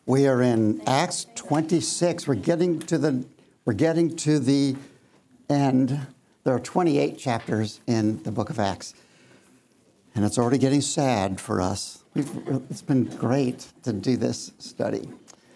We are in Acts 26. We're getting to the end. There are 28 chapters in the book of Acts, and it's already getting sad for us. It's been great to do this study.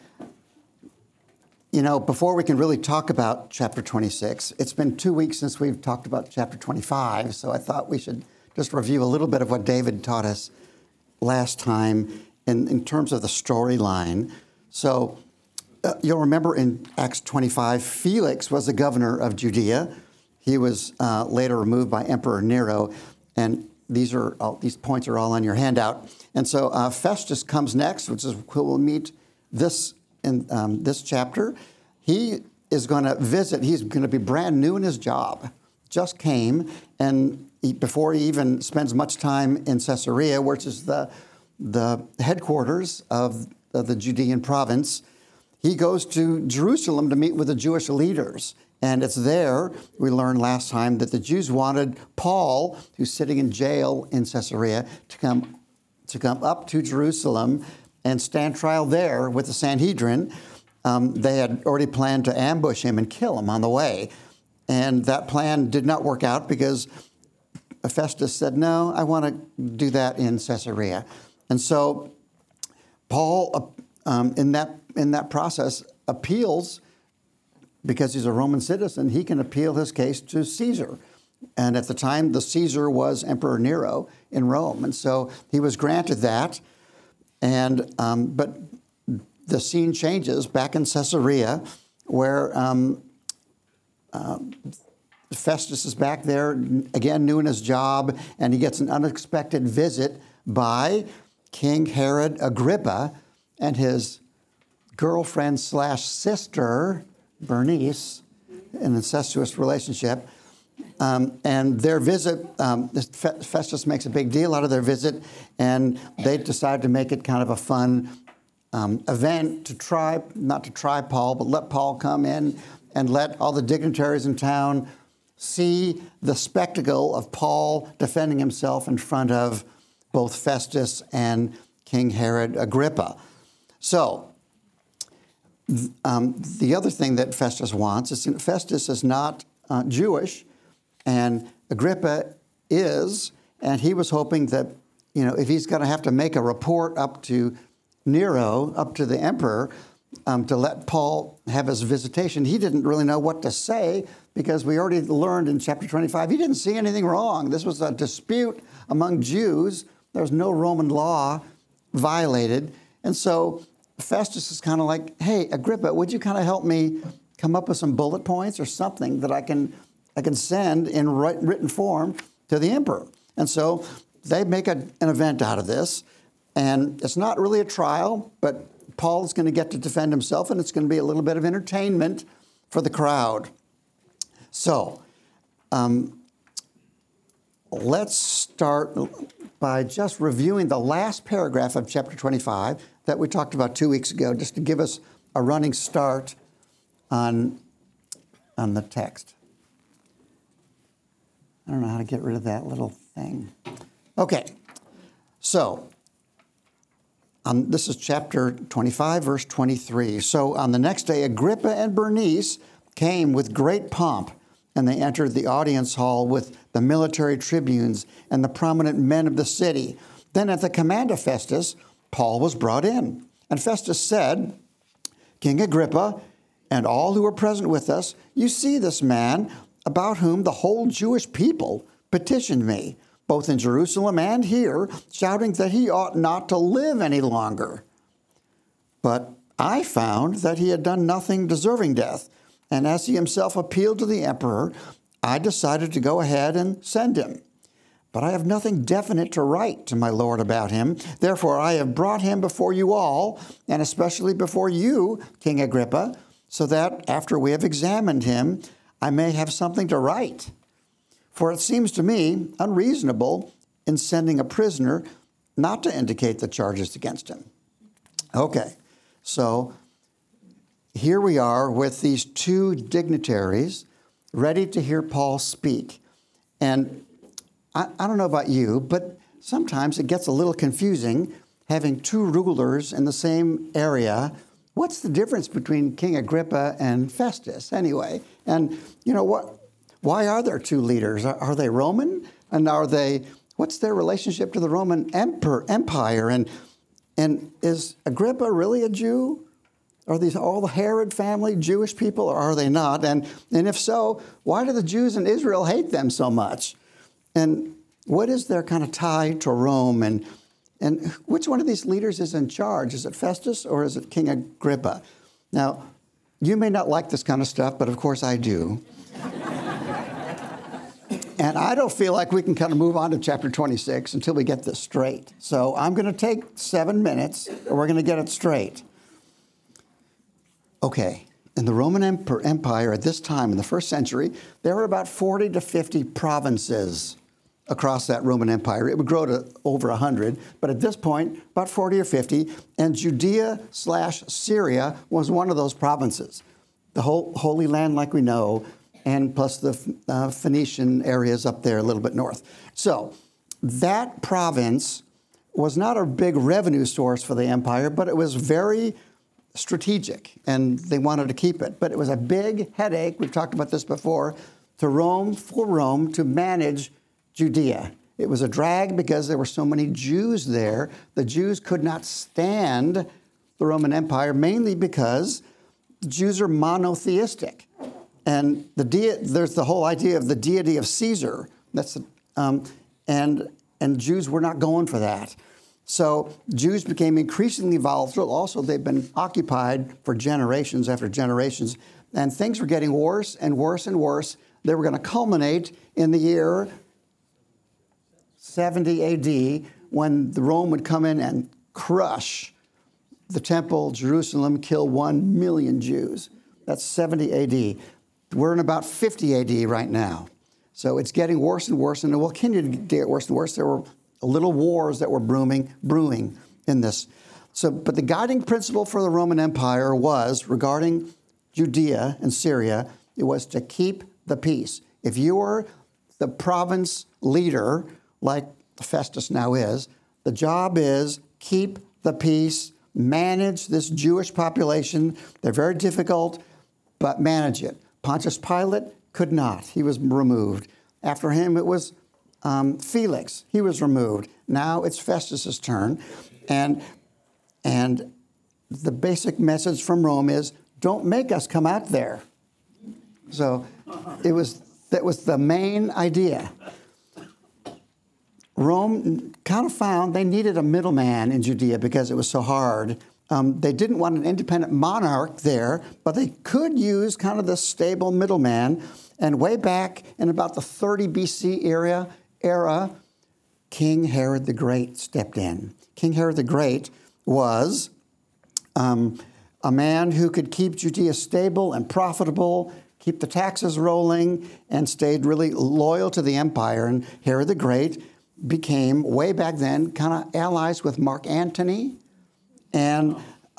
You know, before we can really talk about chapter 26, it's been 2 weeks since we've talked about chapter 25, so I thought we should just review a little bit of what David taught us last time in terms of the storyline. So you'll remember in Acts 25, Felix was the governor of Judea. He was later removed by Emperor Nero, and these points are all on your handout. And so Festus comes next, which is who we'll meet in this chapter. He is going to visit. He's going to be brand new in his job. Just came, and before he even spends much time in Caesarea, which is the headquarters of the Judean province, he goes to Jerusalem to meet with the Jewish leaders. And it's there, we learned last time, that the Jews wanted Paul, who's sitting in jail in Caesarea, to come up to Jerusalem and stand trial there with the Sanhedrin. They had already planned to ambush him and kill him on the way. And that plan did not work out because Festus said, no, I want to do that in Caesarea. And so Paul, in that process, appeals, because he's a Roman citizen, he can appeal his case to Caesar. And at the time, the Caesar was Emperor Nero in Rome. And so he was granted that. And but the scene changes back in Caesarea, where Festus is back there, again, new in his job, and he gets an unexpected visit by King Herod Agrippa and his girlfriend/sister, Bernice, an incestuous relationship. And their visit, Festus makes a big deal out of their visit, and they decide to make it kind of a fun event not to try Paul, but let Paul come in and let all the dignitaries in town see the spectacle of Paul defending himself in front of both Festus and King Herod Agrippa. So the other thing that Festus wants is Festus is not Jewish, and Agrippa is, and he was hoping that, you know, if he's going to have to make a report up to Nero, up to the emperor, to let Paul have his visitation, he didn't really know what to say, because we already learned in chapter 25, he didn't see anything wrong. This was a dispute among Jews. There was no Roman law violated. And so Festus is kind of like, hey, Agrippa, would you kind of help me come up with some bullet points or something that I can send in written form to the emperor? And so they make an event out of this. And it's not really a trial, but Paul is going to get to defend himself, and it's going to be a little bit of entertainment for the crowd. So let's start by just reviewing the last paragraph of chapter 25 that we talked about 2 weeks ago, just to give us a running start on the text. I don't know how to get rid of that little thing. Okay, so this is chapter 25, verse 23. So on the next day, Agrippa and Bernice came with great pomp, and they entered the audience hall with the military tribunes and the prominent men of the city. Then at the command of Festus, Paul was brought in. And Festus said, King Agrippa, and all who are present with us, you see this man about whom the whole Jewish people petitioned me, both in Jerusalem and here, shouting that he ought not to live any longer. But I found that he had done nothing deserving death, and as he himself appealed to the emperor, I decided to go ahead and send him. But I have nothing definite to write to my lord about him. Therefore, I have brought him before you all, and especially before you, King Agrippa, so that after we have examined him, I may have something to write. For it seems to me unreasonable in sending a prisoner not to indicate the charges against him. Okay, so here we are with these two dignitaries ready to hear Paul speak. And I don't know about you, but sometimes it gets a little confusing having two rulers in the same area. What's the difference between King Agrippa and Festus anyway? And you know what? Why are there two leaders? Are they Roman? And what's their relationship to the Roman Empire? And is Agrippa really a Jew? Are these all the Herod family Jewish people, or are they not? And if so, why do the Jews in Israel hate them so much? And what is their kind of tie to Rome? And which one of these leaders is in charge? Is it Festus or is it King Agrippa? Now, you may not like this kind of stuff, but of course I do. And I don't feel like we can kind of move on to chapter 26 until we get this straight. So I'm going to take 7 minutes, and we're going to get it straight. Okay, in the Roman Empire at this time, in the first century, there were about 40 to 50 provinces across that Roman Empire. It would grow to over 100, but at this point, about 40 or 50, and Judea/Syria was one of those provinces. The whole Holy Land, like we know, and plus the Phoenician areas up there a little bit north. So that province was not a big revenue source for the empire, but it was very strategic, and they wanted to keep it. But it was a big headache, we've talked about this before, for Rome to manage Judea. It was a drag because there were so many Jews there. The Jews could not stand the Roman Empire, mainly because the Jews are monotheistic. And there's the whole idea of the deity of Caesar. And Jews were not going for that. So Jews became increasingly volatile. Also, they've been occupied for generations after generations. And things were getting worse and worse and worse. They were going to culminate in the year 70 AD, when the Rome would come in and crush the temple, Jerusalem, kill 1 million Jews. That's 70 AD. We're in about 50 AD right now. So it's getting worse and worse, and it will continue to get worse and worse. There were little wars that were brewing in this. But the guiding principle for the Roman Empire was, regarding Judea and Syria, it was to keep the peace. If you were the province leader, like Festus now is, the job is keep the peace, manage this Jewish population. They're very difficult, but manage it. Pontius Pilate could not. He was removed. After him, it was Felix. He was removed. Now it's Festus's turn. And the basic message from Rome is, don't make us come out there. So that was the main idea. Rome kind of found they needed a middleman in Judea because it was so hard. They didn't want an independent monarch there, but they could use kind of this stable middleman. And way back in about the 30 BC era, King Herod the Great stepped in. King Herod the Great was a man who could keep Judea stable and profitable, keep the taxes rolling, and stayed really loyal to the empire. And Herod the Great became, way back then, kind of allies with Mark Antony and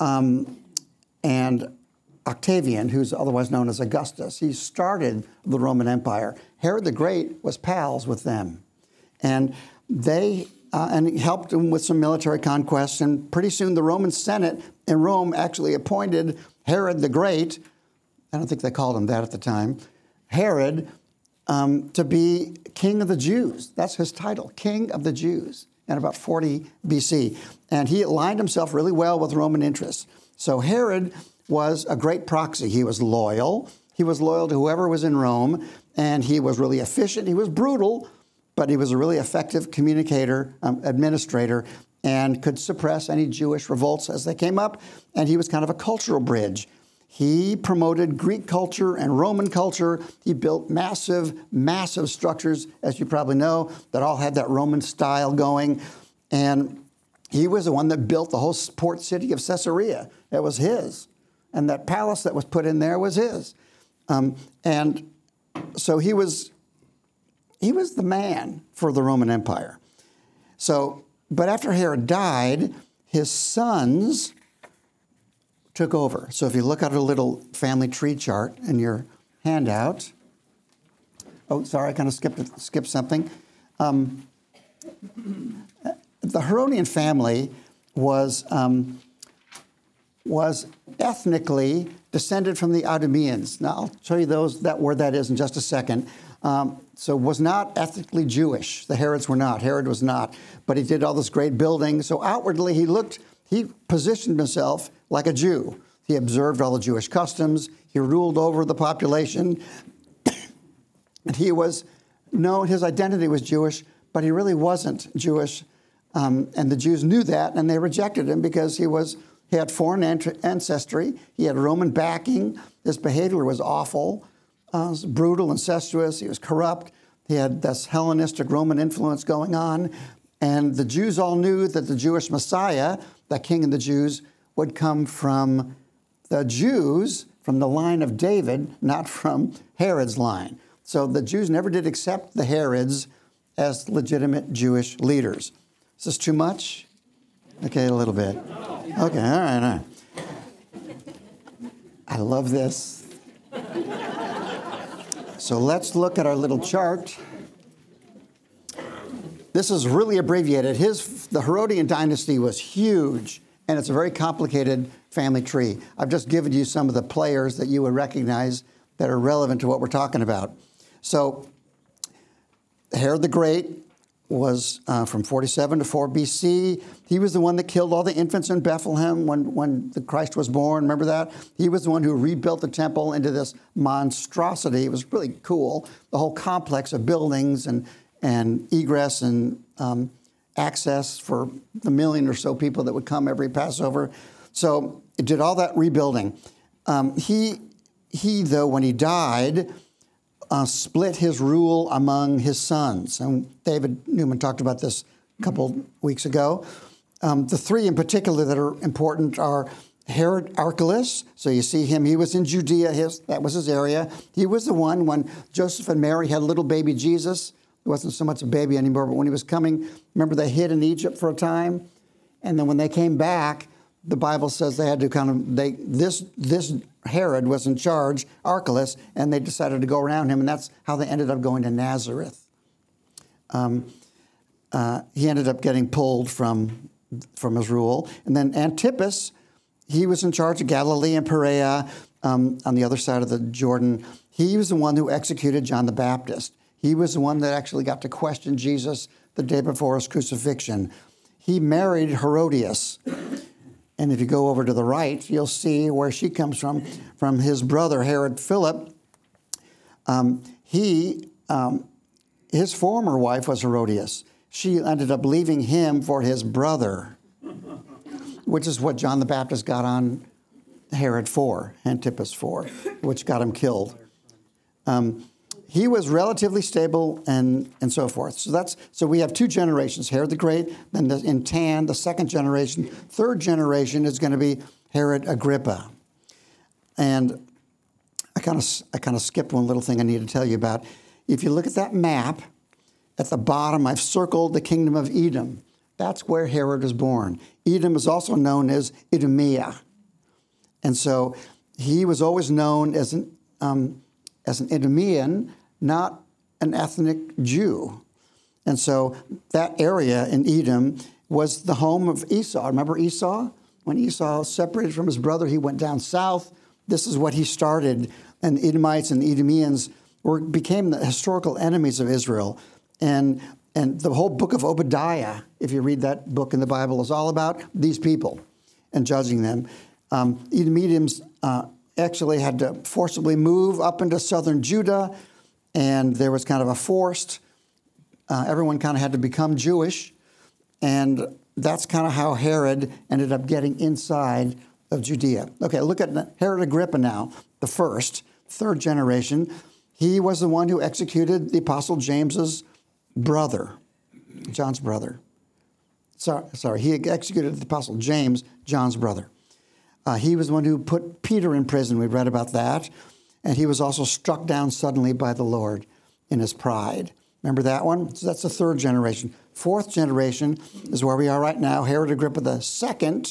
Octavian, who's otherwise known as Augustus. He started the Roman Empire. Herod the Great was pals with them. And they helped him with some military conquests. And pretty soon the Roman Senate in Rome actually appointed Herod the Great, I don't think they called him that at the time, Herod, to be King of the Jews. That's his title, King of the Jews, in about 40 BC. And he aligned himself really well with Roman interests. So Herod was a great proxy. He was loyal. He was loyal to whoever was in Rome, and he was really efficient. He was brutal, but he was a really effective communicator, administrator, and could suppress any Jewish revolts as they came up. And he was kind of a cultural bridge. He promoted Greek culture and Roman culture. He built massive, massive structures, as you probably know, that all had that Roman style going. And he was the one that built the whole port city of Caesarea. It was his. And that palace that was put in there was his. And so he was the man for the Roman Empire. So, but after Herod died, his sons took over. So if you look at a little family tree chart in your handout. Oh, sorry, I kind of skipped something. The Herodian family was ethnically descended from the Idumeans. Now, I'll show you that word that is in just a second. So was not ethnically Jewish. The Herods were not. Herod was not. But he did all this great building. So outwardly, he positioned himself like a Jew. He observed all the Jewish customs. He ruled over the population. And he was known, his identity was Jewish, but he really wasn't Jewish. And the Jews knew that, and they rejected him because he had foreign ancestry. He had Roman backing. His behavior was awful. Was brutal, incestuous. He was corrupt. He had this Hellenistic Roman influence going on. And the Jews all knew that the Jewish Messiah, the King of the Jews, would come from the Jews, from the line of David, not from Herod's line. So the Jews never did accept the Herods as legitimate Jewish leaders. Is this too much? Okay, a little bit. Okay, all right. I love this. So let's look at our little chart. This is really abbreviated. The Herodian dynasty was huge, and it's a very complicated family tree. I've just given you some of the players that you would recognize that are relevant to what we're talking about. So Herod the Great was from 47 to 4 BC. He was the one that killed all the infants in Bethlehem when the Christ was born. Remember that? He was the one who rebuilt the temple into this monstrosity. It was really cool. The whole complex of buildings and egress and access for the million or so people that would come every Passover. So it did all that rebuilding. He though, when he died, split his rule among his sons. And David Newman talked about this a couple weeks ago. The three in particular that are important are Herod Archelaus. So you see him. He was in Judea. That was his area. He was the one when Joseph and Mary had little baby Jesus. It wasn't so much a baby anymore, but when he was coming, remember they hid in Egypt for a time? And then when they came back, the Bible says they had to this Herod was in charge, Archelaus, and they decided to go around him, and that's how they ended up going to Nazareth. He ended up getting pulled from his rule. And then Antipas, he was in charge of Galilee and Perea on the other side of the Jordan. He was the one who executed John the Baptist. He was the one that actually got to question Jesus the day before his crucifixion. He married Herodias. And if you go over to the right, you'll see where she comes from his brother, Herod Philip. His former wife was Herodias. She ended up leaving him for his brother, which is what John the Baptist got on Herod for, Antipas for, which got him killed. He was relatively stable and so forth. So we have two generations, Herod the Great, then in tan, the second generation. Third generation is going to be Herod Agrippa. And I kind of skipped one little thing I need to tell you about. If you look at that map, at the bottom, I've circled the kingdom of Edom. That's where Herod was born. Edom is also known as Idumea. And so he was always known as an Idumean, not an ethnic Jew. And so that area in Edom was the home of Esau. Remember Esau? When Esau separated from his brother, he went down south. This is what he started. And Edomites and Idumeans became the historical enemies of Israel. And the whole book of Obadiah, if you read that book in the Bible, is all about these people and judging them. Edomians actually had to forcibly move up into southern Judah, and there was kind of a forced, everyone kind of had to become Jewish, and that's kind of how Herod ended up getting inside of Judea. Okay, look at Herod Agrippa now, the third generation. He was the one who executed the Apostle James's brother, John's brother. Sorry, he executed the Apostle James, John's brother. He was the one who put Peter in prison. We read about that. And he was also struck down suddenly by the Lord in his pride. Remember that one? So that's the third generation. Fourth generation is where we are right now. Herod Agrippa II.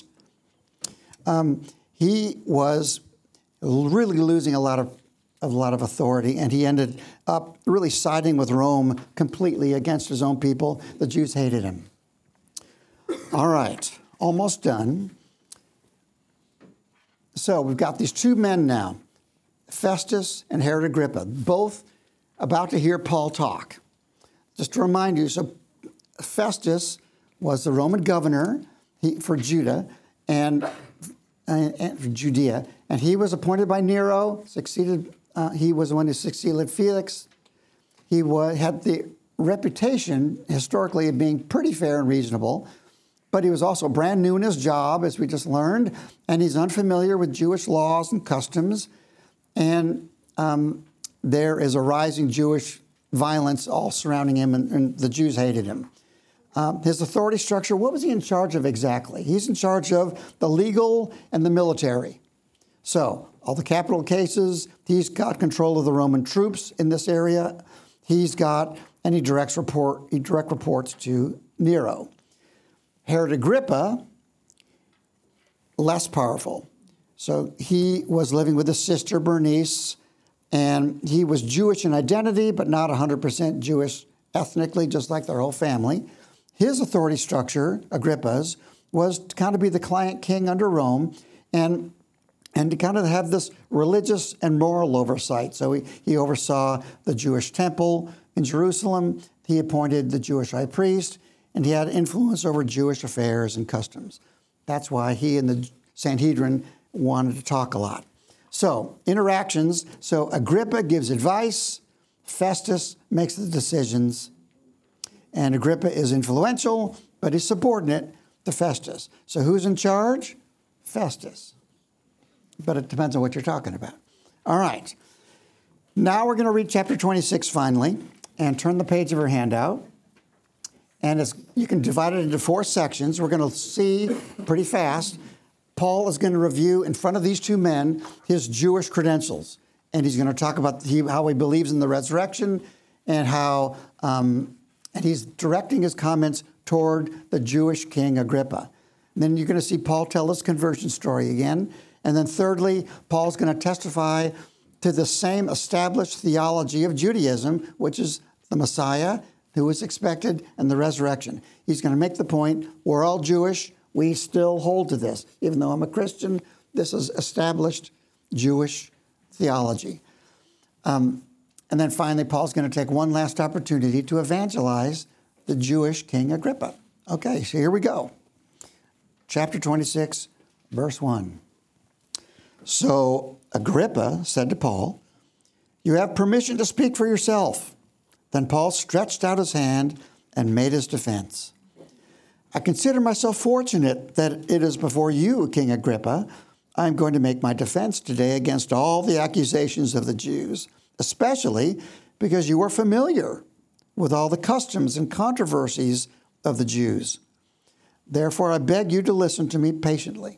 He was really losing a lot of authority, and he ended up really siding with Rome completely against his own people. The Jews hated him. All right. almost done. So we've got these two men now, Festus and Herod Agrippa, both about to hear Paul talk. Just to remind you, so Festus was the Roman governor for Judah and for Judea, and he was appointed by Nero. He was the one who succeeded Felix. He had the reputation historically of being pretty fair and reasonable, but he was also brand new in his job, as we just learned, and he's unfamiliar with Jewish laws and customs, and there is a rising Jewish violence all surrounding him, and the Jews hated him. His authority structure, what was he in charge of exactly? He's in charge of the legal and the military. So all the capital cases, he's got control of the Roman troops in this area. He direct reports to Nero. Herod Agrippa, less powerful. So he was living with his sister Bernice, and he was Jewish in identity, but not 100% Jewish ethnically, just like their whole family. His authority structure, Agrippa's, was to kind of be the client king under Rome and to kind of have this religious and moral oversight. So he oversaw the Jewish temple in Jerusalem. He appointed the Jewish high priest, and he had influence over Jewish affairs and customs. That's why he and the Sanhedrin wanted to talk a lot. So interactions. So Agrippa gives advice. Festus makes the decisions. And Agrippa is influential, but he's subordinate to Festus. So who's in charge? Festus. But it depends on what you're talking about. All right. Now we're going to read chapter 26 finally, and turn the page of our handout. And you can divide it into 4 sections. We're going to see pretty fast. Paul is going to review in front of these two men his Jewish credentials. And he's going to talk about how he believes in the resurrection and how... And he's directing his comments toward the Jewish king Agrippa. And then you're going to see Paul tell his conversion story again. And then thirdly, Paul's going to testify to the same established theology of Judaism, which is the Messiah who was expected and the resurrection. He's going to make the point, we're all Jewish, we still hold to this. Even though I'm a Christian, this is established Jewish theology. And then finally, Paul's going to take one last opportunity to evangelize the Jewish king Agrippa. Okay, so here we go. Chapter 26, verse 1. So Agrippa said to Paul, "You have permission to speak for yourself." Then Paul stretched out his hand and made his defense. "I consider myself fortunate that it is before you, King Agrippa, I'm going to make my defense today against all the accusations of the Jews, especially because you are familiar with all the customs and controversies of the Jews. Therefore, I beg you to listen to me patiently."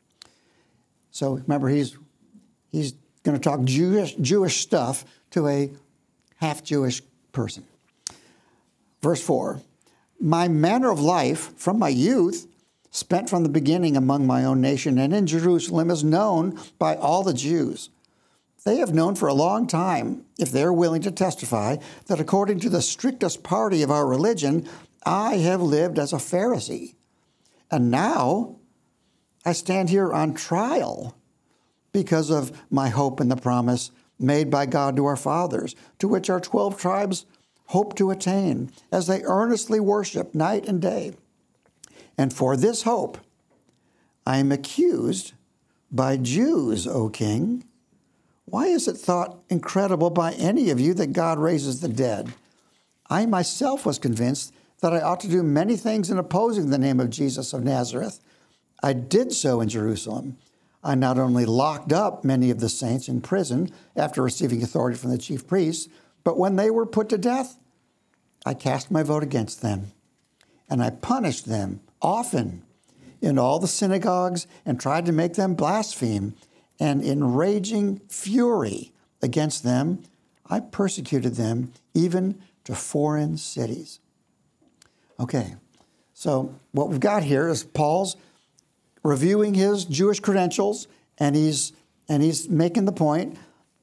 So remember, he's going to talk Jewish stuff to a half-Jewish person. Verse 4, "My manner of life from my youth, spent from the beginning among my own nation and in Jerusalem, is known by all the Jews. They have known for a long time, if they are willing to testify, that according to the strictest party of our religion, I have lived as a Pharisee. And now I stand here on trial because of my hope in the promise made by God to our fathers, to which our 12 tribes hope to attain, as they earnestly worship night and day. And for this hope I am accused by Jews, O king. Why is it thought incredible by any of you that God raises the dead? I myself was convinced that I ought to do many things in opposing the name of Jesus of Nazareth. I did so in Jerusalem. I not only locked up many of the saints in prison after receiving authority from the chief priests, but when they were put to death, I cast my vote against them. And I punished them often in all the synagogues and tried to make them blaspheme. And in raging fury against them, I persecuted them even to foreign cities." Okay, so what we've got here is Paul's reviewing his Jewish credentials, and he's making the point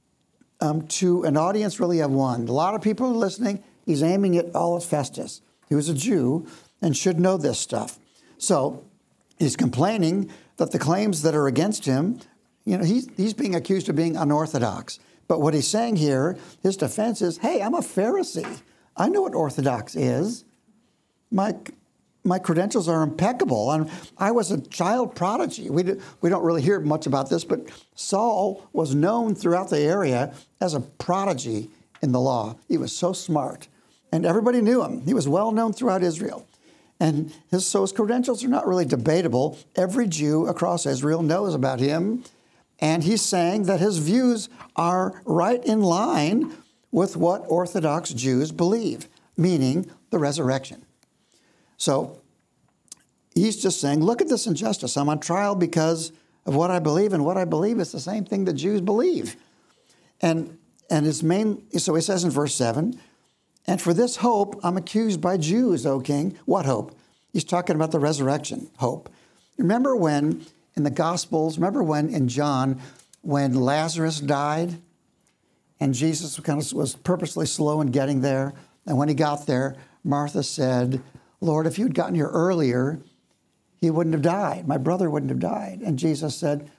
to an audience really of one. A lot of people are listening. He's aiming at all of Festus, who is a Jew and should know this stuff. So He's complaining that the claims that are against him, he's being accused of being unorthodox. But what he's saying here, his defense is, hey, I'm a Pharisee. I know what orthodox is. My credentials are impeccable. I was a child prodigy. We don't really hear much about this, but Saul was known throughout the area as a prodigy in the law. He was so smart, and everybody knew him. He was well known throughout Israel. And his credentials are not really debatable. Every Jew across Israel knows about him. And he's saying that his views are right in line with what Orthodox Jews believe, meaning the resurrection. So he's just saying, look at this injustice. I'm on trial because of what I believe, and what I believe is the same thing that Jews believe. So he says in verse 7, and for this hope I'm accused by Jews, O king. What hope? He's talking about the resurrection hope. Remember when in the Gospels, in John, when Lazarus died and Jesus was purposely slow in getting there? And when he got there, Martha said, Lord, if you'd gotten here earlier, he wouldn't have died. My brother wouldn't have died. And Jesus said,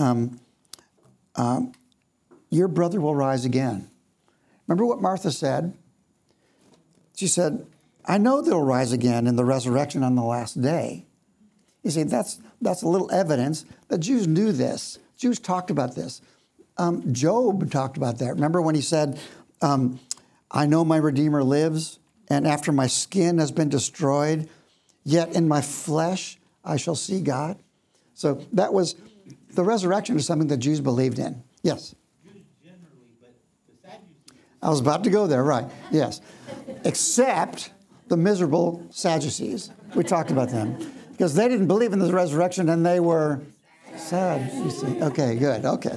your brother will rise again. Remember what Martha said? She said, I know they'll rise again in the resurrection on the last day. You see, that's a little evidence that Jews knew this. Jews talked about this. Job talked about that. Remember when he said, I know my Redeemer lives, and after my skin has been destroyed, yet in my flesh I shall see God. So that was, the resurrection is something that Jews believed in. Yes? Jews generally, but the Sadducees. I was about to go there, right, yes. Except the miserable Sadducees. We talked about them. Because they didn't believe in the resurrection and they were sad. You see. Okay, good, okay.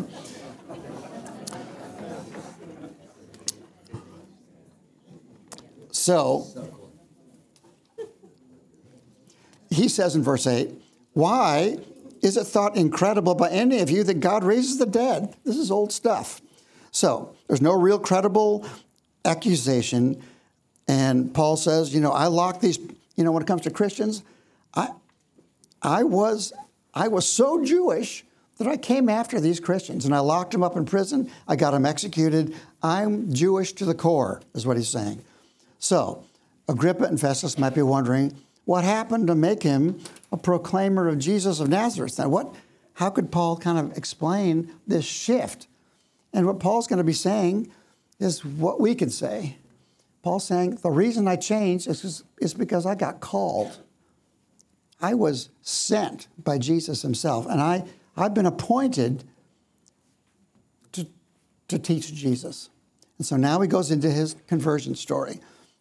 So, he says in verse 8, why is it thought incredible by any of you that God raises the dead? This is old stuff. So, there's no real credible accusation. And Paul says, I lock these, when it comes to Christians, I was so Jewish that I came after these Christians and I locked them up in prison. I got them executed. I'm Jewish to the core, is what he's saying. So, Agrippa and Festus might be wondering, what happened to make him a proclaimer of Jesus of Nazareth? Now, how could Paul kind of explain this shift? And what Paul's going to be saying is what we could say. Paul's saying, the reason I changed is because I got called. I was sent by Jesus himself, and I've been appointed to teach Jesus. And so now he goes into his conversion story.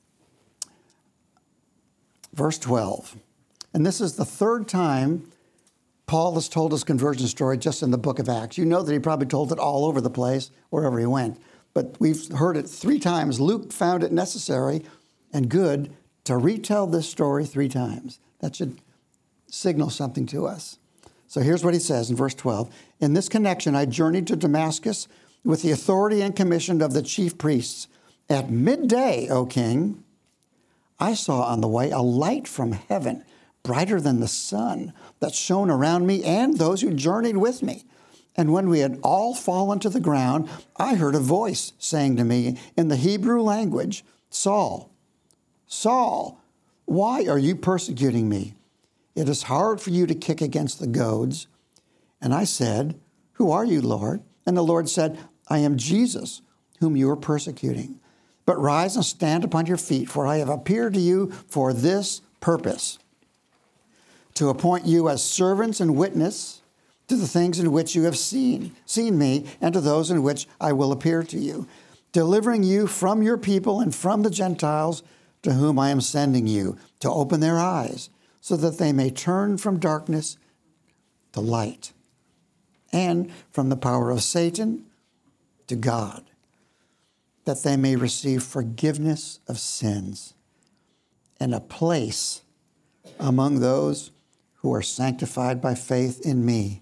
Verse 12. And this is the third time Paul has told his conversion story just in the book of Acts. You know that he probably told it all over the place, wherever he went. But we've heard it 3 times. Luke found it necessary and good to retell this story 3 times. That should signal something to us. So here's what he says in verse 12. In this connection, I journeyed to Damascus with the authority and commission of the chief priests. At midday, O king, I saw on the way a light from heaven, brighter than the sun, that shone around me and those who journeyed with me. And when we had all fallen to the ground, I heard a voice saying to me in the Hebrew language, Saul, Saul, why are you persecuting me? It is hard for you to kick against the goads. And I said, who are you, Lord? And the Lord said, I am Jesus, whom you are persecuting. But rise and stand upon your feet, for I have appeared to you for this purpose, to appoint you as servants and witness to the things in which you have seen me, and to those in which I will appear to you, delivering you from your people and from the Gentiles to whom I am sending you, to open their eyes, so that they may turn from darkness to light, and from the power of Satan to God, that they may receive forgiveness of sins and a place among those who are sanctified by faith in me.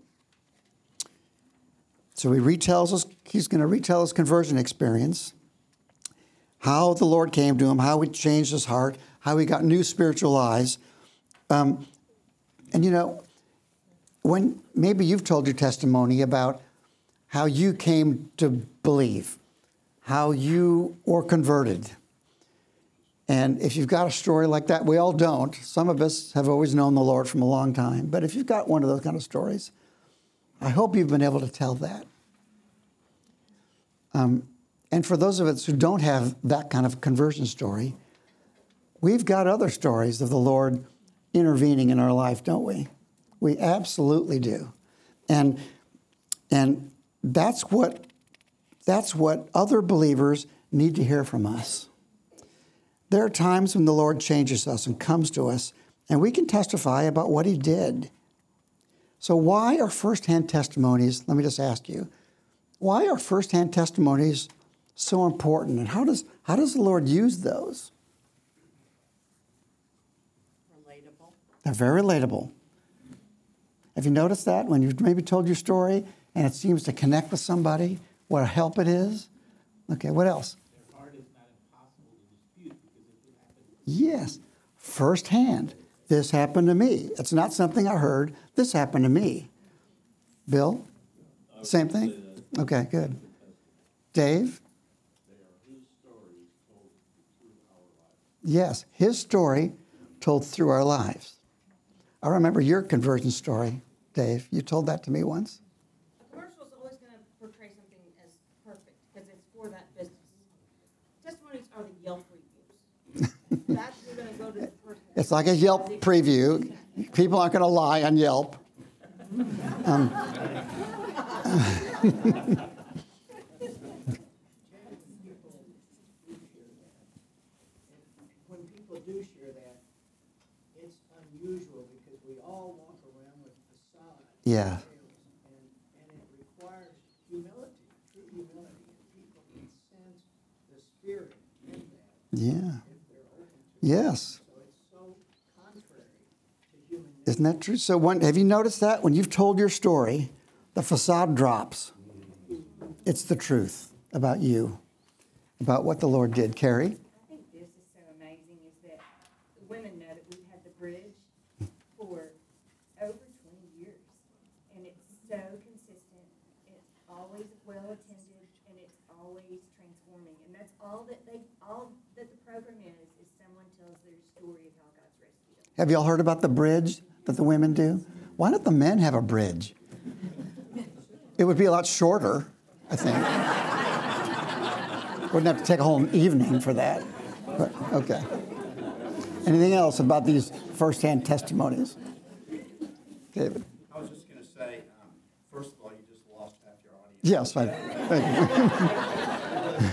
So he's going to retell his conversion experience, how the Lord came to him, how he changed his heart, how he got new spiritual eyes. And you know, when maybe you've told your testimony about how you came to believe, how you were converted. And if you've got a story like that, we all don't. Some of us have always known the Lord from a long time. But if you've got one of those kind of stories, I hope you've been able to tell that. And for those of us who don't have that kind of conversion story, we've got other stories of the Lord intervening in our life, don't we? We absolutely do. And that's what other believers need to hear from us. There are times when the Lord changes us and comes to us, and we can testify about what he did. So why are firsthand testimonies, let me just ask you, why are firsthand testimonies so important, and how does the Lord use those? Relatable. They're very relatable. Have you noticed that when you've maybe told your story and it seems to connect with somebody, what a help it is? Okay, what else? Their heart is not impossible to dispute because if it happens. Yes, firsthand. This happened to me. It's not something I heard. This happened to me. Bill? Same thing? Okay, good. Dave? Yes, his story told through our lives. I remember your conversion story, Dave. You told that to me once. A commercial is always going to portray something as perfect because it's for that business. Testimonies are the Yelp reviews. That's you're going to go to the person. It's like a Yelp preview. People aren't going to lie on Yelp. When people do share that, it's unusual because we all walk around with facade. Yeah. And it requires humility, true humility. And people can sense the spirit in that Yeah. if they're open to it. Yes. So it's so contrary to human nature. Isn't that true? So have you noticed that? When you've told your story, the facade drops. It's the truth about you, about what the Lord did. Carrie? I think this is so amazing is that the women know that we've had the bridge for over 20 years. And it's so consistent. It's always well attended and it's always transforming. And that's all that the program is someone tells their story of how God's rescued them. Have you all heard about the bridge that the women do? Why don't the men have a bridge? It would be a lot shorter, I think. Wouldn't have to take a whole evening for that. But, okay. Anything else about these firsthand testimonies? David? I was just going to say, first of all, you just lost half your audience. Yes, thank you.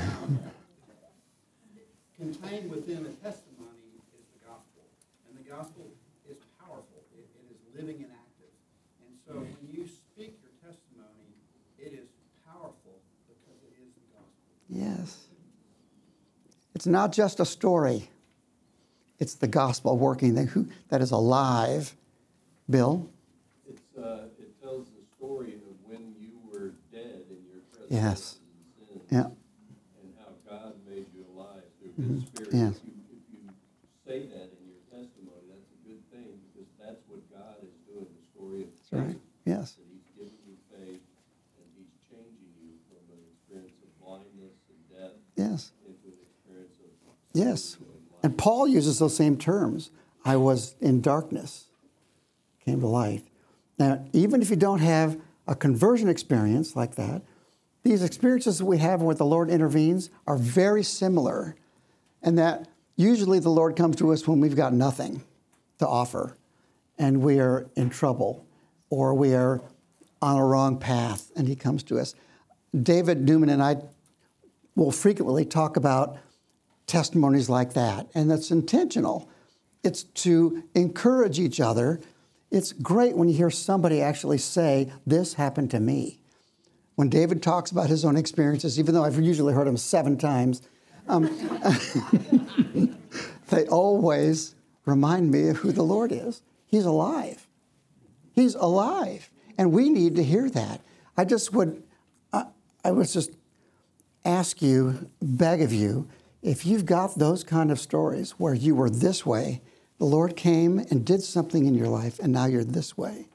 Contained within a testimony is the gospel. And the gospel is powerful. It is living and active. And so when you speak your testimony, it is powerful because it is the gospel. Yes. It's not just a story. It's the gospel working that is alive. Bill? It tells the story of when you were dead in your Yes. trespasses and sins, Yeah. and how God made you alive through His Spirit. Yes. If you say that in your testimony, that's a good thing because that's what God is doing. The story of That's right. faith, Yes. that He's giving you faith and He's changing you from an experience of blindness and death Yes. into an experience of Yes. joy and life. And Paul uses those same terms. I was in darkness, came to light. Now, even if you don't have a conversion experience like that, these experiences that we have where the Lord intervenes are very similar. And that usually the Lord comes to us when we've got nothing to offer and we are in trouble or we are on a wrong path and he comes to us. David Newman and I will frequently talk about testimonies like that, and that's intentional. It's to encourage each other. It's great when you hear somebody actually say, this happened to me. When David talks about his own experiences, even though I've usually heard him 7 times, they always remind me of who the Lord is. He's alive. He's alive. And we need to hear that. I would just ask you, beg of you, if you've got those kind of stories where you were this way, The Lord came and did something in your life, and now you're this way.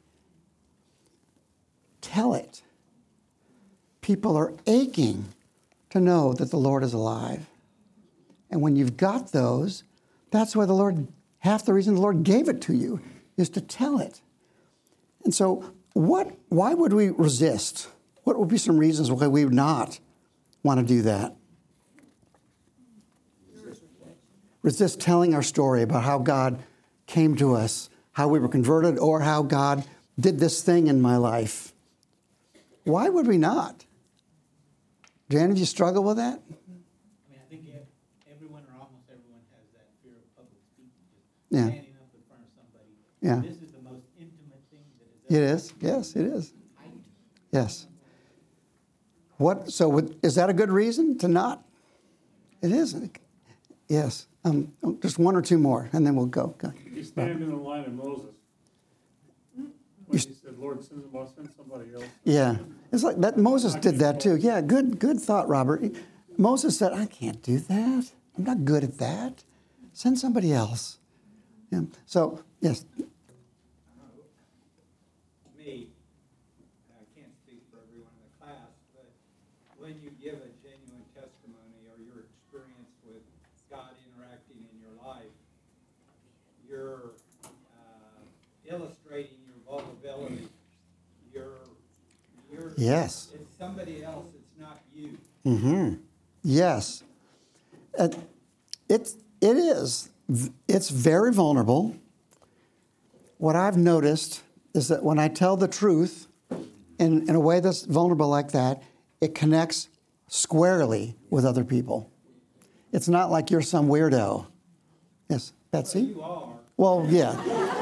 Tell it. People are aching to know that the Lord is alive. And when you've got those, that's why half the reason the Lord gave it to you is to tell it. And so why would we resist? What would be some reasons why we would not want to do that? Resist telling our story about how God came to us, how we were converted, or how God did this thing in my life. Why would we not? Jan, do you struggle with that? I mean, I think everyone or almost everyone has that fear of public speaking, just Yeah. standing up in front of somebody. Yeah. This is the most intimate thing that has It ever is. Yes, it is. happened. Yes. Is that a good reason to not? It is. Yes. Just one or two more, and then we'll go. You stand in the line of Moses. When he said, Lord, send somebody else. Yeah. It's like that. Moses did that too. Yeah, good thought, Robert. Moses said, I can't do that. I'm not good at that. Send somebody else. Yeah. So, yes. Me, I can't speak for everyone in the class, but when you give a genuine testimony or your experience with God interacting in your life, you're illustrating your vulnerability. Yes. It's somebody else, it's not you. Mm-hmm. Yes. It is. It's very vulnerable. What I've noticed is that when I tell the truth in a way that's vulnerable like that, it connects squarely with other people. It's not like you're some weirdo. Yes, Betsy? You are. Well, yeah.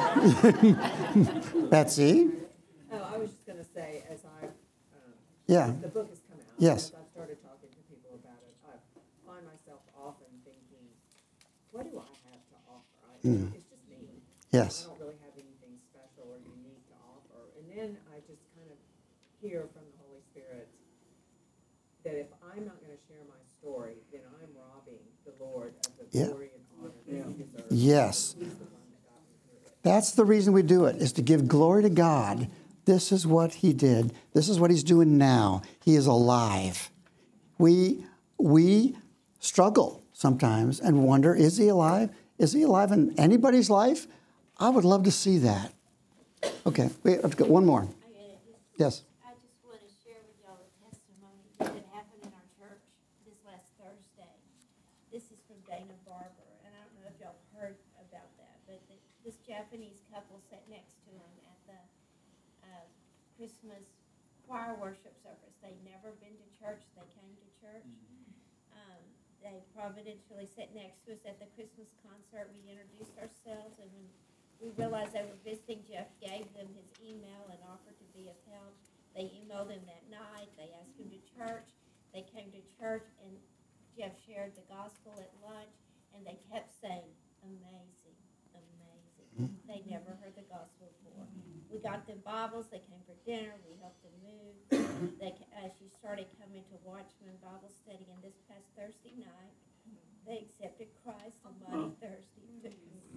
Betsy? Oh, I was just going to say, as Yeah. the book has come out, Yes. as I've started talking to people about it, I find myself often thinking, what do I have to offer? It's just me. Yes. I don't really have anything special or unique to offer. And then I just kind of hear from the Holy Spirit that if I'm not going to share my story, then I'm robbing the Lord of the Yeah. glory and honor that He deserves. Yes. He's the one that got me through it. That's the reason we do it, is to give glory to God. This is what he did. This is what he's doing now. He is alive. We struggle sometimes and wonder, is he alive? Is he alive in anybody's life? I would love to see that. Okay, wait, let's go. One more. Yes. I just want to share with y'all a testimony that happened in our church this last Thursday. This is from Dana Barber, and I don't know if y'all heard about that, but this Japanese couple sat next to him at the Christmas choir worship service. They'd never been to church. They came to church. They providentially sat next to us at the Christmas concert. We introduced ourselves, and when we realized they were visiting, Jeff gave them his email and offered to be of help. They emailed him that night. They asked him to church. They came to church, and Jeff shared the gospel at lunch, and they kept saying, amazing, amazing. They never heard the gospel before. We got them Bibles. They came for dinner. We helped them move. She started coming to Watchman Bible study, and this past Thursday night, they accepted Christ on Mighty Thursday.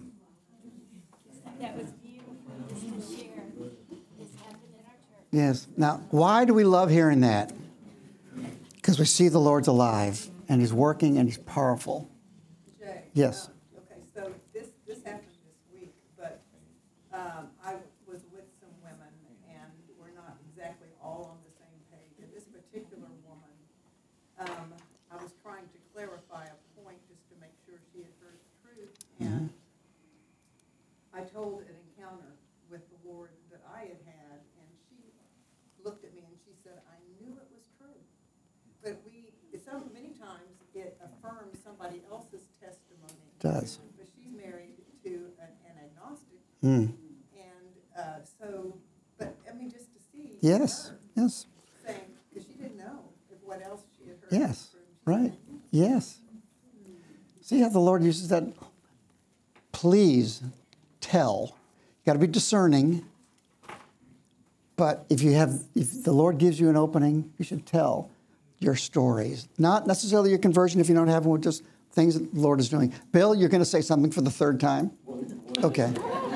That was beautiful just to share. This happened in our church. Yes. Now, why do we love hearing that? Because we see the Lord's alive, and he's working, and he's powerful. Jay? Yes. Okay, so this happened this week, but I was with some women, and we're not exactly all on the same page. And this particular woman, I was trying to clarify a point just to make sure she had heard the truth, and I told an encounter with the Lord that I had had, and she looked at me and she said, I knew it was true. But many times it affirms somebody else's testimony. It does. But she's married to an agnostic. Mm. And but I mean, just to see Yes. her Yes. saying, because she didn't know if what else she had heard. Yes. was true. She Right. said, Yes. See how the Lord uses that? Please tell. You got to be discerning. But if the Lord gives you an opening, you should tell your stories. Not necessarily your conversion if you don't have one, just things that the Lord is doing. Bill, you're going to say something for the third time? Okay.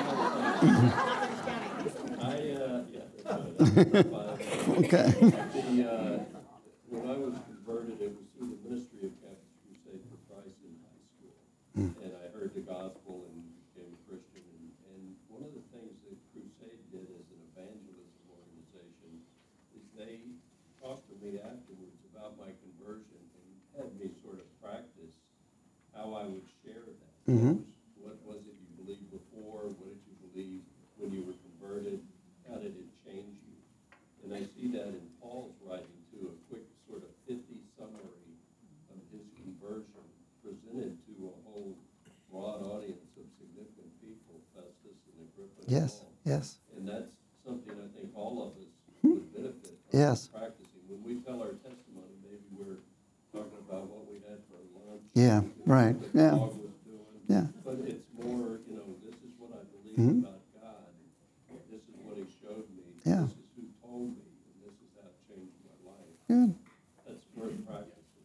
Okay. When I was converted, it was through the ministry of Campus Crusade for Christ in high school. And I heard the gospel and became a Christian. And one of the things that Crusade did as an evangelism organization is they talked to me afterwards about my conversion and had me sort of practice how I would share that. What was it you believed before? What did you believe when you were converted? How did it change you? And I see that in Paul's writing too, a quick sort of pithy summary of his conversion presented to a whole broad audience of significant people, Festus and Agrippa and Yes, Paul. yes. And that's something I think all of us would benefit from Yes. practicing. When we tell our testimony, maybe we're talking about what we had for lunch. Yeah, right, What yeah. the dog was doing. Yeah. But it's more, this is what I believe about God. This is what he showed me. Yeah. This is who told me, and this is how it changed my life. Good. That's worth practicing.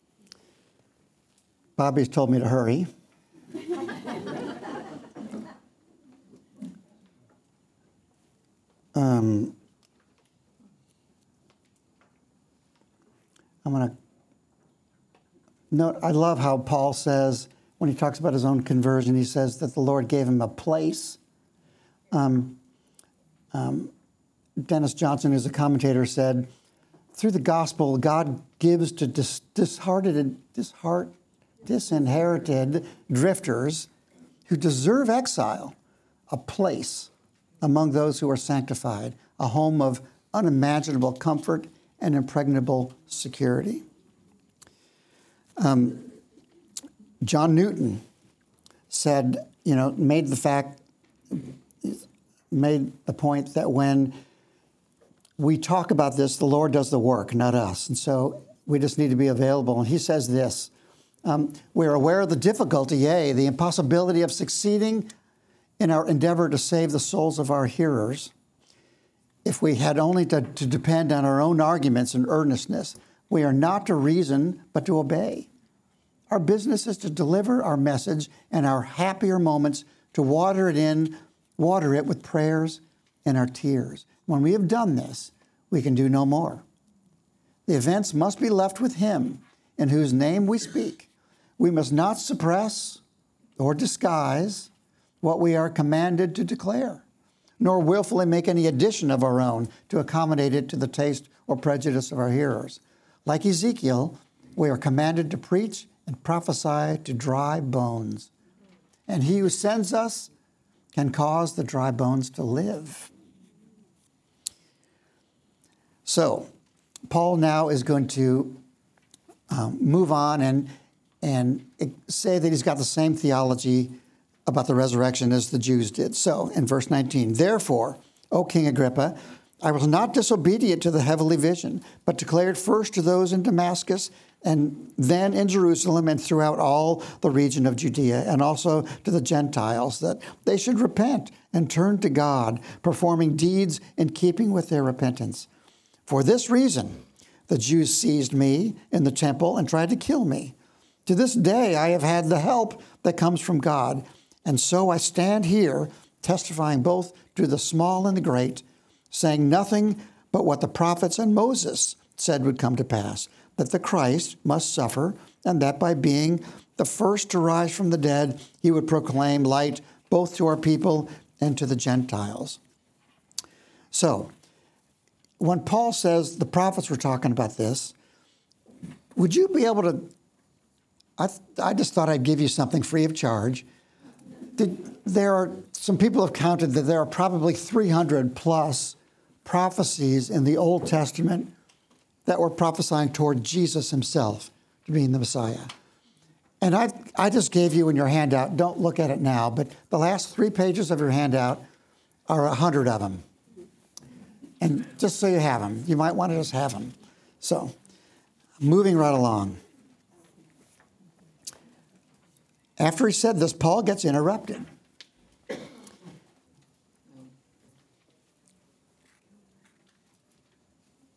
Bobby's told me to hurry. I'm going to note, I love how Paul says, when he talks about his own conversion, he says that the Lord gave him a place. Dennis Johnson, who's a commentator, said, through the gospel, God gives to disinherited drifters who deserve exile a place among those who are sanctified, a home of unimaginable comfort and impregnable security. John Newton said, made the point that when we talk about this, the Lord does the work, not us. And so we just need to be available. And he says this, we're aware of the difficulty, yea, the impossibility of succeeding in our endeavor to save the souls of our hearers. If we had only to depend on our own arguments and earnestness, we are not to reason, but to obey. Our business is to deliver our message and our happier moments to water it with prayers and our tears. When we have done this, we can do no more. The events must be left with him in whose name we speak. We must not suppress or disguise what we are commanded to declare, nor willfully make any addition of our own to accommodate it to the taste or prejudice of our hearers. Like Ezekiel, we are commanded to preach and prophesy to dry bones. And he who sends us can cause the dry bones to live. So, Paul now is going to move on and say that he's got the same theology about the resurrection as the Jews did. So, in verse 19, therefore, O King Agrippa, I was not disobedient to the heavenly vision, but declared first to those in Damascus and then in Jerusalem and throughout all the region of Judea, and also to the Gentiles, that they should repent and turn to God, performing deeds in keeping with their repentance. For this reason, the Jews seized me in the temple and tried to kill me. To this day, I have had the help that comes from God. And so I stand here testifying both to the small and the great, saying nothing but what the prophets and Moses said would come to pass, that the Christ must suffer, and that by being the first to rise from the dead, he would proclaim light both to our people and to the Gentiles. So, when Paul says the prophets were talking about this, would you be able to, I just thought I'd give you something free of charge. Some people have counted that there are probably 300 plus prophecies in the Old Testament that were prophesying toward Jesus himself to being the Messiah. And I just gave you in your handout, don't look at it now, but the last 3 pages of your handout are 100 of them. And just so you have them, you might want to just have them. So, moving right along. After he said this, Paul gets interrupted.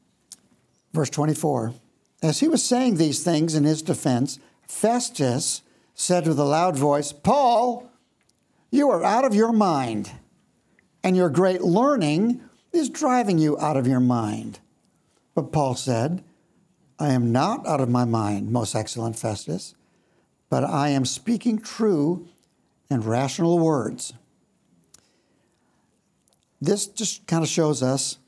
Verse 24. As he was saying these things in his defense, Festus, said with a loud voice, "Paul, you are out of your mind, and your great learning is driving you out of your mind." But Paul said, "I am not out of my mind, most excellent Festus, but I am speaking true and rational words." This just kind of shows us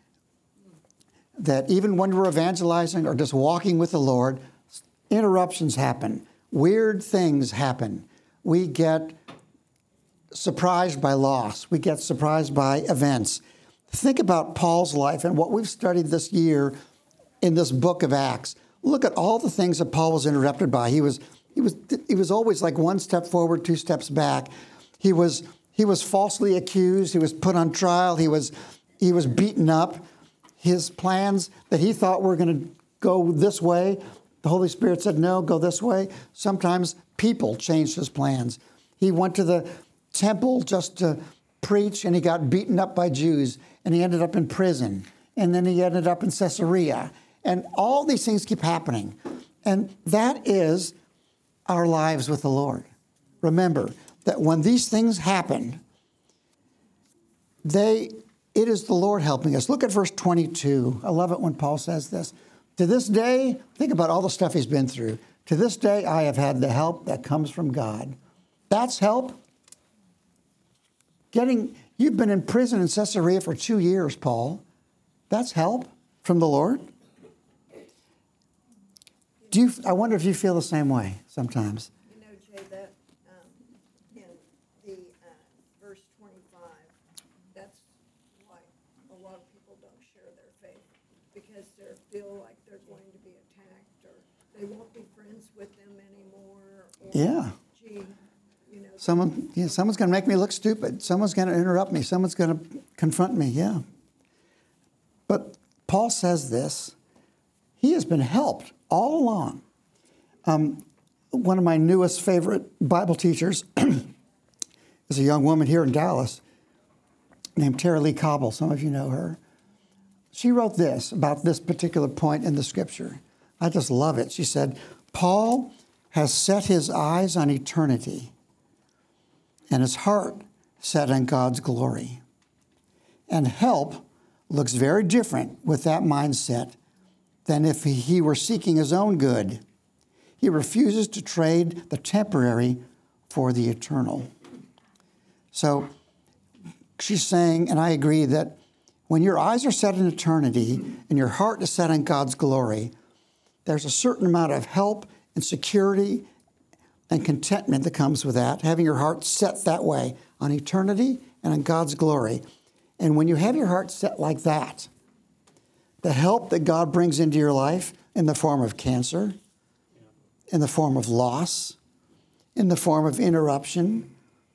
that even when we're evangelizing or just walking with the Lord, interruptions happen. Weird things happen. We get surprised by loss. We get surprised by events. Think about Paul's life and what we've studied this year in this book of Acts. Look at all the things that Paul was interrupted by. He was always like one step forward, two steps back. He was falsely accused. He was put on trial. He was beaten up. His plans that he thought were going to go this way, the Holy Spirit said, "No, go this way." Sometimes people changed his plans. He went to the temple just to preach, and he got beaten up by Jews, and he ended up in prison, and then he ended up in Caesarea. And all these things keep happening. And that is our lives with the Lord. Remember that when these things happen, it is the Lord helping us. Look at verse 22. I love it when Paul says this. "To this day," think about all the stuff he's been through. "To this day, I have had the help that comes from God." That's help. You've been in prison in Caesarea for 2 years, Paul. That's help from the Lord. I wonder if you feel the same way sometimes. You know, Jay, that in the verse 25, that's why a lot of people don't share their faith, because they feel like they're going to be attacked, or they won't be friends with them anymore. Or, Yeah. Gee, you know. Someone's going to make me look stupid. Someone's going to interrupt me. Someone's going to confront me. Yeah. But Paul says this. He has been helped all along. One of my newest favorite Bible teachers is a young woman here in Dallas named Tara Lee Cobble. Some of you know her. She wrote this about this particular point in the scripture. I just love it. She said, "Paul has set his eyes on eternity and his heart set on God's glory. And help looks very different with that mindset than if he were seeking his own good. He refuses to trade the temporary for the eternal." So she's saying, and I agree, that when your eyes are set in eternity and your heart is set on God's glory, there's a certain amount of help and security and contentment that comes with that, having your heart set that way on eternity and on God's glory. And when you have your heart set like that, the help that God brings into your life in the form of cancer, in the form of loss, in the form of interruption,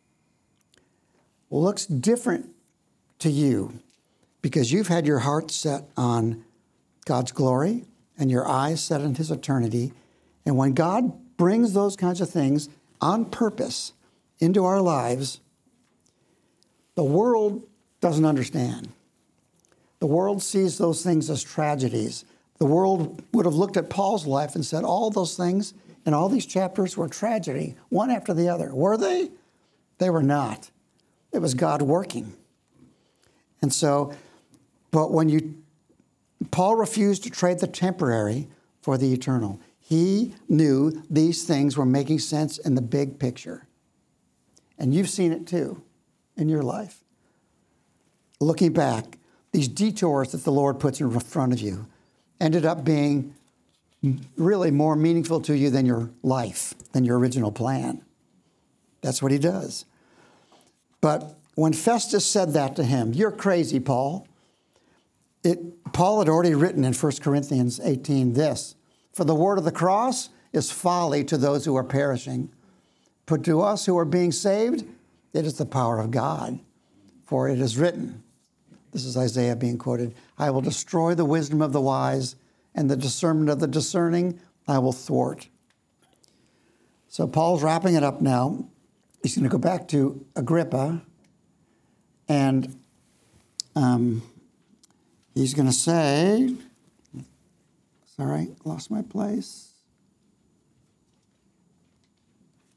looks different to you because you've had your heart set on God's glory and your eyes set on his eternity. And when God brings those kinds of things on purpose into our lives, the world doesn't understand. The world sees those things as tragedies. The world would have looked at Paul's life and said, all those things in all these chapters were tragedy, one after the other. Were they? They were not. It was God working. And so, but Paul refused to trade the temporary for the eternal. He knew these things were making sense in the big picture. And you've seen it too in your life. Looking back, these detours that the Lord puts in front of you ended up being really more meaningful to you than your life, than your original plan. That's what he does. But when Festus said that to him, "You're crazy, Paul," Paul had already written in 1 Corinthians 18 this, "For the word of the cross is folly to those who are perishing, but to us who are being saved, it is the power of God. For it is written," this is Isaiah being quoted, "I will destroy the wisdom of the wise, and the discernment of the discerning I will thwart." So Paul's wrapping it up now. He's going to go back to Agrippa, and he's going to say, sorry, lost my place.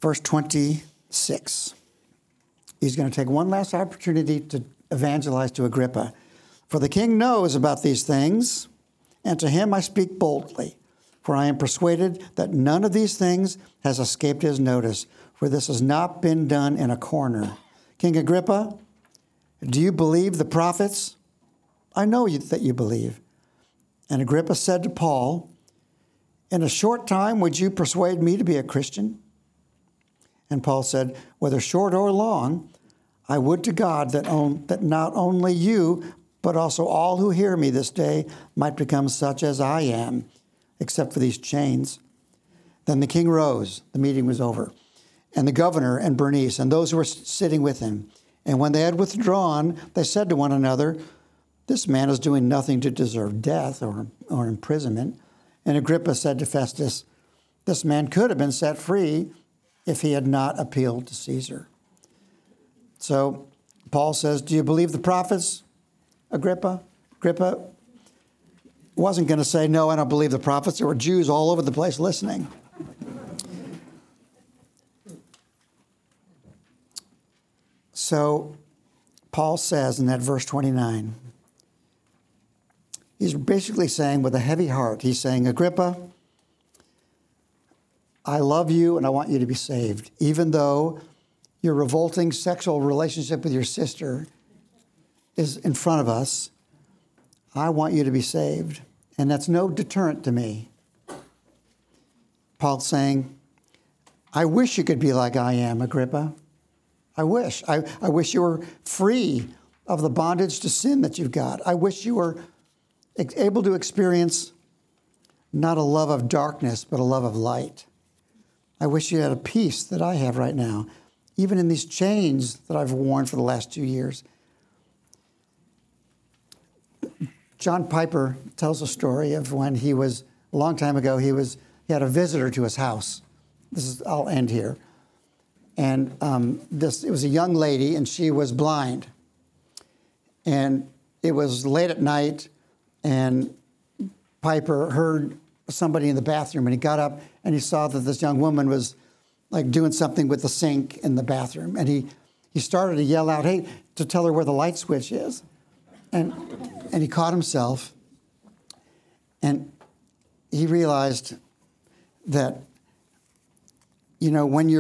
verse 26. He's going to take one last opportunity to evangelize to Agrippa. For the king knows about these things, and to him I speak boldly. For I am persuaded that none of these things has escaped his notice, for this has not been done in a corner. King Agrippa, do you believe the prophets? I know that you believe. And Agrippa said to Paul, in a short time would you persuade me to be a Christian? And Paul said, whether short or long, I would to God that not only you, but also all who hear me this day might become such as I am, except for these chains. Then the king rose, the meeting was over, and the governor and Bernice and those who were sitting with him. And when they had withdrawn, they said to one another, this man is doing nothing to deserve death or imprisonment. And Agrippa said to Festus, this man could have been set free if he had not appealed to Caesar. So Paul says, do you believe the prophets, Agrippa? Agrippa wasn't going to say, no, I don't believe the prophets. There were Jews all over the place listening. So Paul says in that verse 29, he's basically saying with a heavy heart, he's saying, Agrippa, I love you and I want you to be saved, even though your revolting sexual relationship with your sister is in front of us. I want you to be saved. And that's no deterrent to me. Paul's saying, I wish you could be like I am, Agrippa. I wish. I wish you were free of the bondage to sin that you've got. I wish you were able to experience not a love of darkness, but a love of light. I wish you had a peace that I have right now, even in these chains that I've worn for the last 2 years. John Piper tells a story of when he was, a long time ago, he had a visitor to his house. I'll end here. And it was a young lady, and she was blind. And it was late at night, and Piper heard somebody in the bathroom, and he got up, and he saw that this young woman was like doing something with the sink in the bathroom. And he started to yell out, hey, to tell her where the light switch is. And he caught himself, and he realized that, when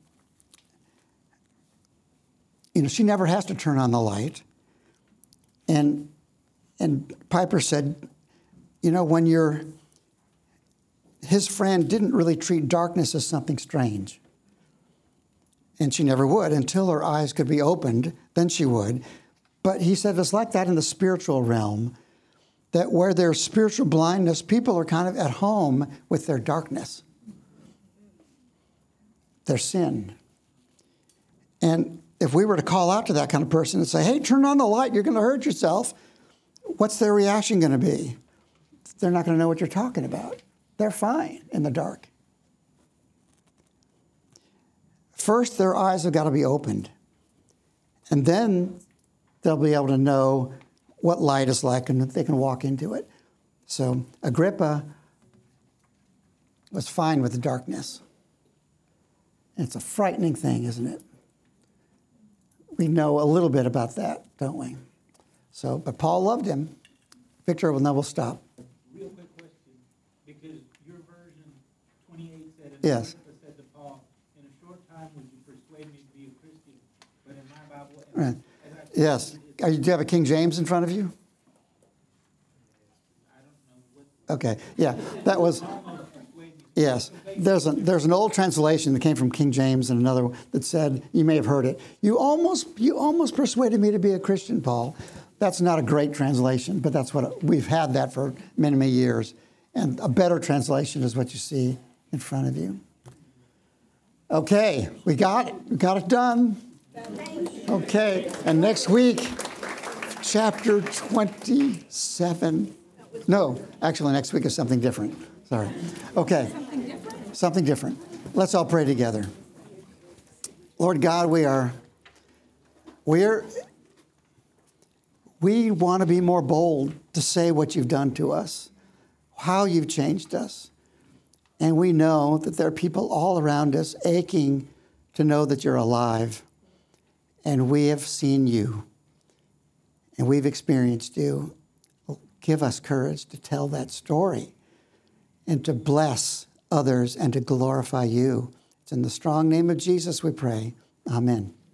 she never has to turn on the light. And Piper said, his friend didn't really treat darkness as something strange. And she never would until her eyes could be opened, then she would. But he said it's like that in the spiritual realm, that where there's spiritual blindness, people are kind of at home with their darkness, their sin. And if we were to call out to that kind of person and say, hey, turn on the light, you're going to hurt yourself, what's their reaction going to be? They're not going to know what you're talking about. They're fine in the dark. First, their eyes have got to be opened. And then they'll be able to know what light is like and they can walk into it. So Agrippa was fine with the darkness. And it's a frightening thing, isn't it? We know a little bit about that, don't we? So, but Paul loved him. Victor, well, now we'll stop. Real quick question, because your version 28 said, and Yes. Agrippa said to Paul, in a short time would you persuade me to be a Christian? But in my Bible, Right. Yes. Do you have a King James in front of you? I don't know what. Okay. Yeah, that was. Yes, there's an old translation that came from King James and another that said, you may have heard it, you almost persuaded me to be a Christian, Paul. That's not a great translation, but that's what we've had that for many, many years. And a better translation is what you see in front of you. Okay, we got it. We got it done. Okay, and next week, chapter 27. No, actually next week is something different. Sorry. Okay. Something different. Let's all pray together. Lord God, we want to be more bold to say what you've done to us, how you've changed us. And we know that there are people all around us aching to know that you're alive, and we have seen you, and we've experienced you. Give us courage to tell that story and to bless others and to glorify you. It's in the strong name of Jesus we pray. Amen.